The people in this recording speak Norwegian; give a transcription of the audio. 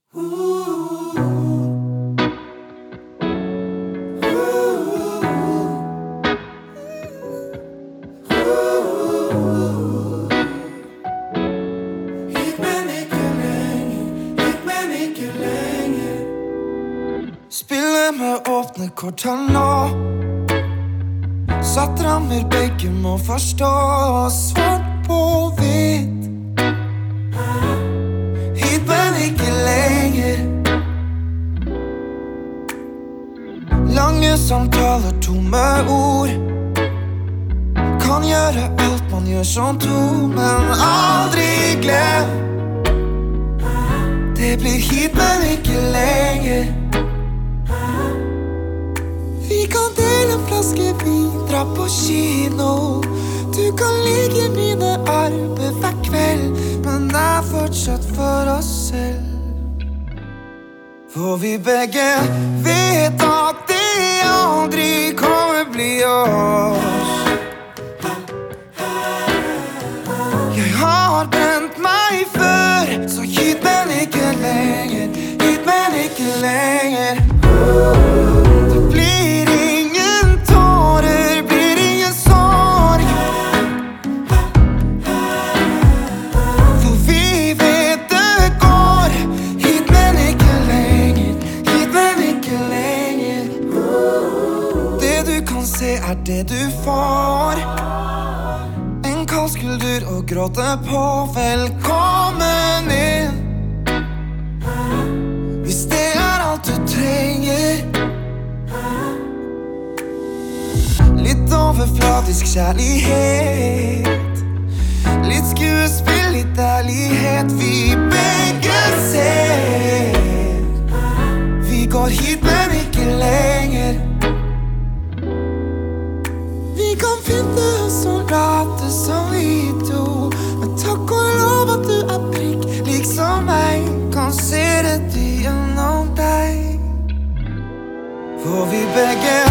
Spiller med åpne kort her nå. Satt rammer begge må forstå. Svart på hvitt. Hit, men ikke lenger. Lange samtaler, tomme ord. Kan gjøre alt man gjør som to, men aldri glem. Det blir hit, men ikke lenger. Vi kan dele en flaske vin, dra på kino. Du kan ligge i mine armer hver kveld, men det er fortsatt for oss selv. For vi begge vet at det aldri kommer bli oss. Jeg har brent meg før, så hit, men ikke lenger. Hit, men ikke lenger. Det blir ingen tårer, blir ingen sorg. For vi vet det går. Hit, men ikke lenger. Hit, men ikke lenger. Det du kan se er det du får. En kald skulder og gråte på. Velkommen inn. Hvis det er alt du trenger. Litt overflatisk kjærlighet. Litt skuespill, litt ærlighet. Vi begge ser. Vi går hit, men ikke lenger. Vi kan finne oss og late som vi to. Men takk og lov at du er prikk lik som meg. Kan se det gjennom deg. For vi begge